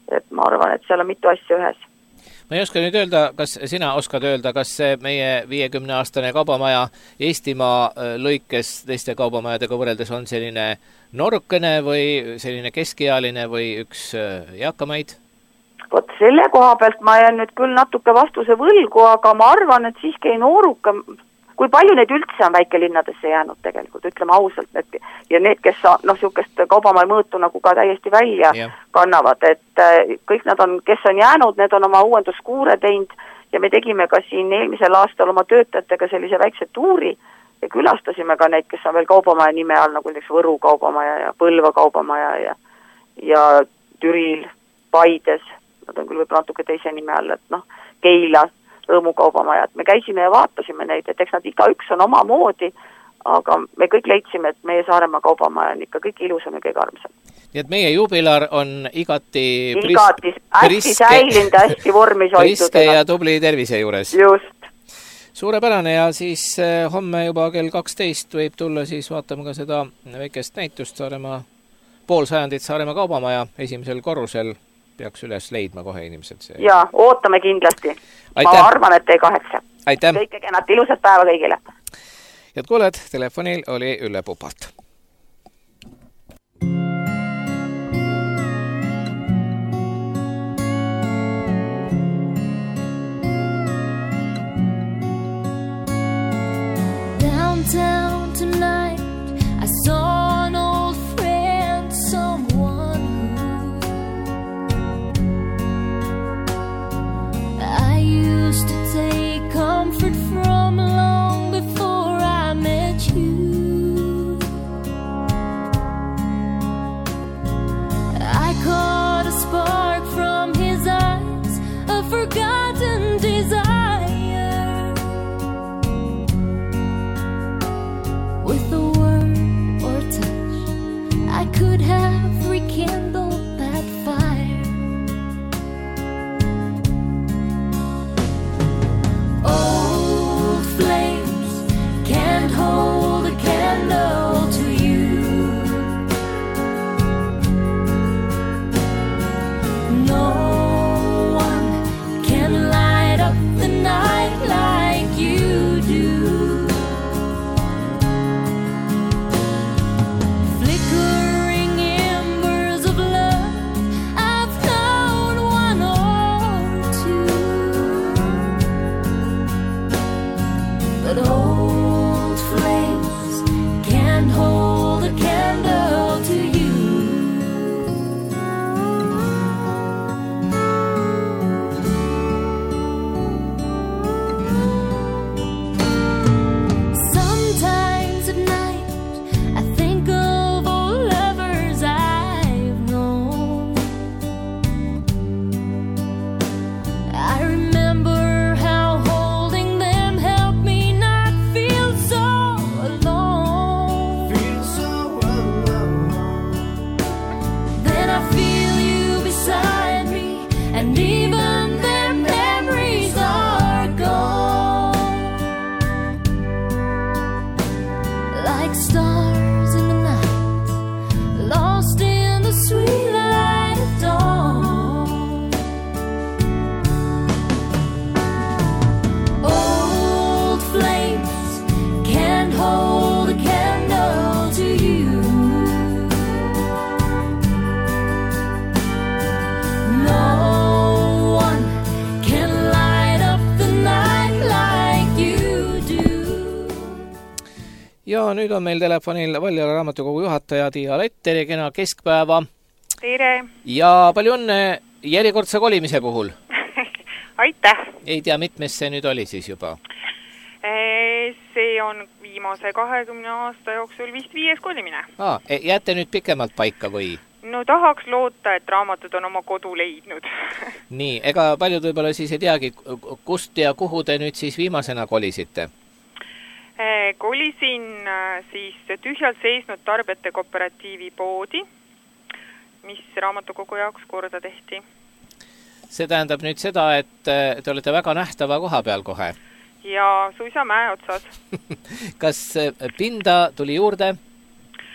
et ma arvan, et seal on mitu asja ühes. Ma ei oska nüüd öelda, kas sina oskad öelda, kas see meie 50-aastane kaubamaja Eestimaa lõikes teiste kaubamajadega võrreldes on selline noorukene või selline keskealine või üks eakamaid? Vot selle koha pealt ma jään nüüd küll natuke vastuse võlgu, aga ma arvan, et siiski ei nooruka. Kui palju neid üldse on väikelinnadesse jäänud tegelikult, ütleme ausalt, ja need, kes niisugust kaubamaja mõõtu nagu ka täiesti välja kannavad, et kõik nad on, kes on jäänud, need on oma uuenduskuure teinud ja me tegime ka siin eelmisel aastal oma töötajatega sellise väikse tuuri ja külastasime ka neid, kes on veel kaubamaja nime all, nagu näiteks Võru kaubamaja ja Põlva kaubamaja ja Türil, Paides, nad on küll võib-olla natuke teise nime all, et Keila rõõmukaubamajad. Me käisime ja vaatasime neid, et eks nad igaüks on omamoodi, aga me kõik leidsime, et meie Saaremaa kaubamaja on ikka kõik ilusam ja kõik armsam. Nii et meie juubilar on igati hästi säilinud, hästi vormis hoitud. Priske ja tubli tervise juures. Just. Suurepärane ja siis homme juba kell 12 võib tulla siis vaatama ka seda väikest näitust Saaremaa, poolsajandit Saaremaa kaubamaja esimesel korrusel. Peaks üles leidma kohe inimesed see. Jaa, ootame kindlasti. Aitäh. Ma arvan, et ei kaheksa. Aitäh. Kõike kenat, ilusat päeva kõigile. Head kuuled, telefonil oli Ülle Pupart. Downtown tonight I saw an old friend, someone I used to take comfort from long before I met you. I caught a spark from his eyes, a forgotten desire. With a word or touch, I could have rekindled that fire. Old flames can't hold a candle to you. No one can light up the night like you do. Flickering embers of love, I've known one or two. But old flames can't hold a candle to you. Sometimes at night I think of old lovers I've known. I remember how holding them helped me not feel so alone. Then I feel you beside me, and even their memories are gone. Like stars in the night, lost in the sweet light of dawn. Old flames can't hold a candle to you. No one can light up the night like you do. Ja nüüd on meil telefonil Valjala raamatukogu juhataja Tiia Lett, tere kena keskpäeva. Tere! Ja palju õnne järjekordse kolimise puhul. Aitäh! Ei tea, mitmes see nüüd oli siis juba? See on viimase 20 aasta jooksul vist 5. kolimine. Jääte nüüd pikemalt paika või? No tahaks loota, et raamatud on oma kodu leidnud. Nii, ega paljud võib-olla siis ei teagi, kust ja kuhu te nüüd siis viimasena kolisite? Kolisin siis tühjalt seisnud tarbijate kooperatiivi poodi, mis raamatukogu jaoks korda tehti. See tähendab nüüd seda, et te olete väga nähtava koha peal kohe. Ja suisa mäe otsas. Kas pinda tuli juurde?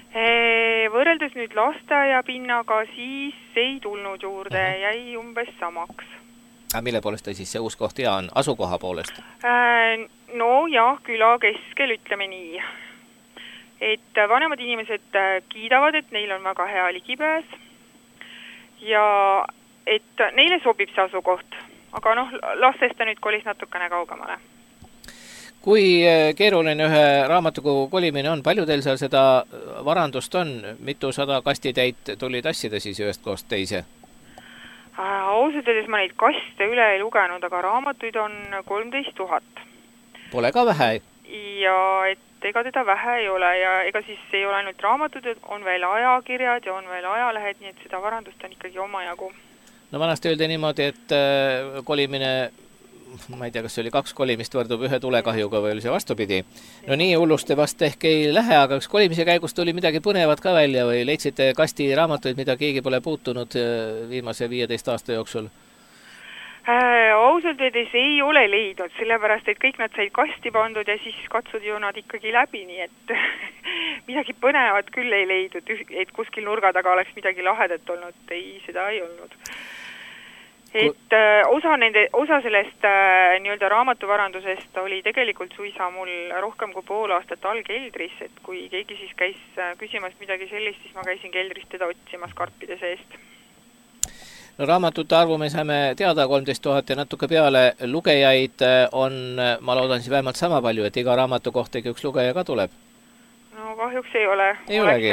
Võrreldes nüüd lasteaiapinnaga, siis ei tulnud juurde, jäi umbes samaks. Aga mille poolest ta siis see uus koht hea on? Asukoha poolest? No jah, küla keskel, ütleme nii. Et vanemad inimesed kiidavad, et neil on väga hea ligipääs ja et neile sobib see asukoht, aga lastest ta nüüd kolis natukene kaugemale. Kui keeruline ühe raamatukogu kolimine on? Palju teil seal seda varandust on? Mitusada kastitäit tuli tassida siis ühest kohast teise? Ausalt öeldes ma neid kaste üle ei lugenud, aga raamatuid on 13 000. Pole ka vähe? Ja et ega teda vähe ei ole ja ega siis ei ole ainult raamatud, on veel ajakirjad ja on veel ajalehed, nii et seda varandust on ikkagi omajagu. No vanasti öeldi niimoodi, et kolimine, ma ei tea, kas see oli 2 kolimist võrdub 1 tulekahjuga või oli see vastupidi. No nii hullusti vast ehk ei lähe, aga kas kolimise käigus tuli midagi põnevat ka välja või leidsite kasti raamatuid, mida keegi pole puutunud viimase 15 aasta jooksul? Ausalt öeldes ei ole leidnud, sellepärast et kõik nad said kasti pandud ja siis katsud ju nad ikkagi läbi, nii et midagi põnevat küll ei leidnud, et kuskil nurga taga oleks midagi lahedat olnud, ei, seda ei olnud. Et osa sellest nii-öelda raamatuvarandusest oli tegelikult suisa mul rohkem kui pool aastat all keldris, et kui keegi siis käis küsimas midagi sellist, siis ma käisin keldrist teda otsimas karpide seest. No raamatute arvu me saame teada 13 000 ja natuke peale. Lugejaid on, ma loodan siis vähemalt sama palju, et iga raamatu kohta üks lugeja ka tuleb. No kahjuks ei ole. Ei olegi.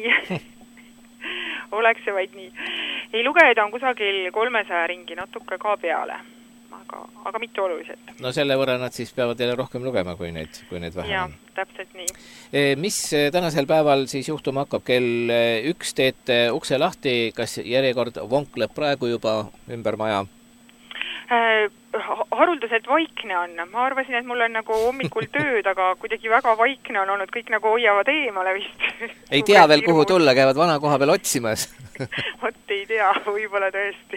Oleks see vaid nii. Ei, lugejaid on kusagil 300 ringi natuke ka peale, aga mitte oluliselt. No selle võrra nad siis peavad teile rohkem lugema, kui neid vähem ja, on. Täpselt nii. Mis tänasel päeval siis juhtuma hakkab? Kell 1 teete ukse lahti, kas järjekord vonkleb praegu juba ümber maja? Haruldaselt vaikne on. Ma arvasin, et mul on nagu hommikul tööd, aga kuidagi väga vaikne on olnud, kõik nagu hoiavad eemale vist. Ei tea veel, kuhu tulla, käivad vana koha peal otsimas. Vot ei tea, võib-olla tõesti.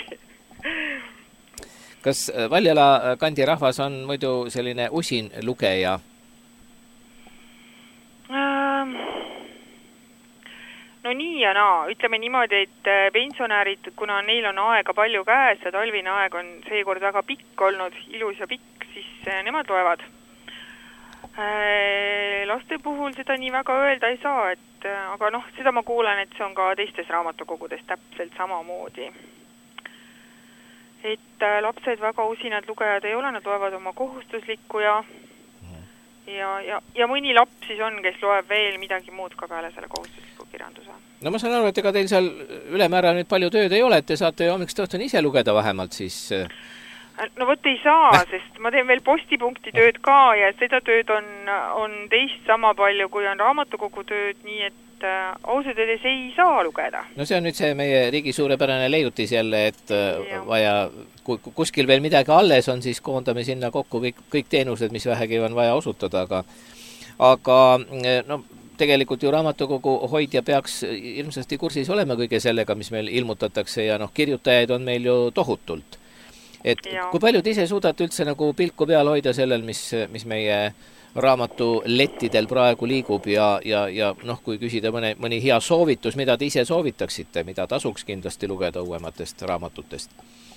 Kas Valjala kandi rahvas on muidu selline usin lugeja? No nii ja naa, ütleme niimoodi, et pensionärid, kuna neil on aega palju käes ja talvine aeg on seekord väga pikk olnud, ilus ja pikk, siis nemad loevad. Laste puhul seda nii väga öelda ei saa, aga seda ma kuulen, et see on ka teistes raamatukogudes täpselt samamoodi. Et lapsed väga usinad lugejad ei ole, nad loevad oma kohustuslikku ja mõni laps siis on, kes loeb veel midagi muud ka peale selle kohustusliku kirjanduse. No ma saan aru, et ega teil seal ülemäära nüüd palju tööd ei ole, et te saate hommikust õhtuni ise lugeda vähemalt siis. No võt ei saa, sest ma teen veel postipunkti tööd ka ja seda tööd on teist sama palju, kui on raamatukogu tööd, nii et ausalt öeldes ei saa lugeda. No see on nüüd see meie riigi suurepärane leiutis jälle, et vaja, kuskil veel midagi alles on, siis koondame sinna kokku kõik teenused, mis vähegi on vaja osutada, aga tegelikult ju raamatukogu hoidja peaks ilmsesti kursis olema kõige sellega, mis meil ilmutatakse ja kirjutajaid on meil ju tohutult. Et kui palju te ise suudate üldse nagu pilku peal hoida sellel, mis meie raamatu lettidel praegu liigub ja kui küsida mõni hea soovitus, mida te ise soovitaksite, mida tasuks kindlasti lugeda uuematest raamatutest?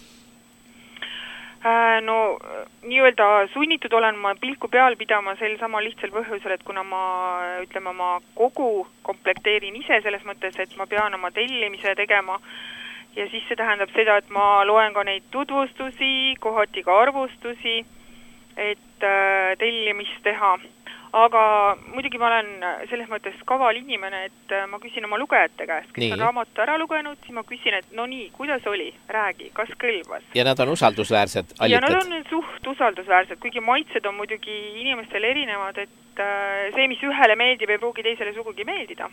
No nii-öelda sunnitud olen ma pilku peal pidama sel sama lihtsal põhjusel, et kuna ma kogu komplekteerin ise selles mõttes, et ma pean oma tellimise tegema ja siis see tähendab seda, et ma loen ka neid tutvustusi, kohati ka arvustusi, et tellimist teha. Aga muidugi ma olen selles mõttes kaval inimene, et ma küsin oma lugejate käest, kes on raamatu ära lugenud, siis ma küsin, et no nii, kuidas oli, räägi, kas kõlbas? Ja nad on usaldusväärsed allikad? Ja nad on suht usaldusväärsed, kuigi maitsed on muidugi inimestel erinevad, et see, mis ühele meeldib, ei pruugi teisele sugugi meeldida.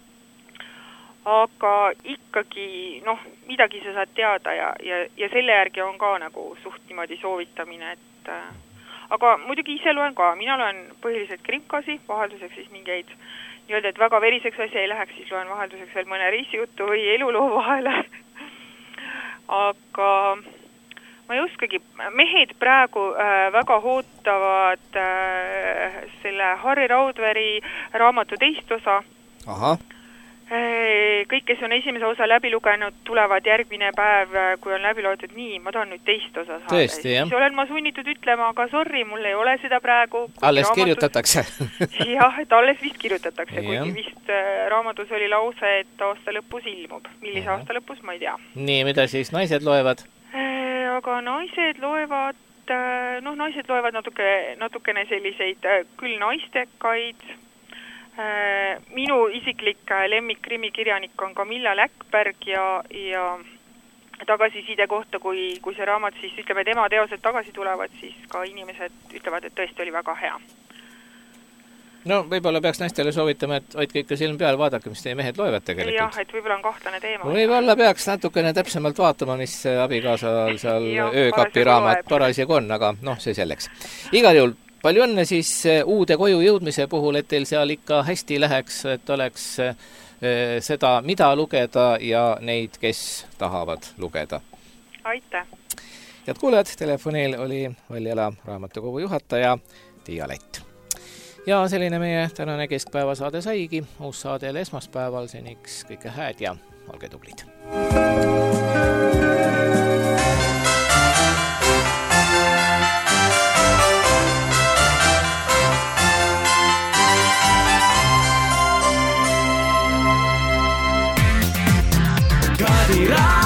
Aga ikkagi, midagi sa saad teada ja selle järgi on ka nagu suht niimoodi soovitamine, et aga muidugi ise loen ka, mina loen põhiliselt krimkasi, vahelduseks siis mingeid nii-öelda, et väga veriseks asja ei läheks, siis loen vahelduseks veel mõne reisijutu või eluloo vahele. Aga ma ei oskagi, mehed praegu väga hootavad selle Harri Raudveri raamatu teist osa. Aha. Kõik, kes on esimese osa läbi lugenud, tulevad järgmine päev, kui on läbi loetud, nii, ma tahan nüüd teist osa saada. Tõesti, jah? Siis olen ma sunnitud ütlema, aga sorry, mul ei ole seda praegu. Alles kirjutatakse. Jah, et alles vist kirjutatakse, kuigi vist raamatus oli lause, et aasta lõpus ilmub. Millise aasta lõpus, ma ei tea. Nii, mida siis naised loevad? Aga naised loevad, naised loevad natukene selliseid küll naistekaid. Minu isiklik lemmik krimikirjanik on Camilla Läckberg ja tagasiside kohta, kui see raamat siis ütleme, et ema teosed tagasi tulevad, siis ka inimesed ütlevad, et tõesti oli väga hea. No võib-olla peaks naistele soovitama, et hoidke ikka silm peal, vaadake, mis teie mehed loevad tegelikult. Jah, et võib-olla on kahtlane teema. Võib-olla peaks natukene täpsemalt vaatama, mis abikaasal seal öökapi raamat parasjagu on, aga see selleks. Igal juhul palju õnne siis uude koju jõudmise puhul, et teil seal ikka hästi läheks, et oleks seda, mida lugeda ja neid, kes tahavad lugeda. Aitäh! Head kuulajad, telefonil oli Valjala raamatukogu juhataja Tiia Lätt. Ja selline meie tänane keskpäevasaade saigi. Uus saade esmaspäeval, seniks kõike hääd ja olge tublid! Kadira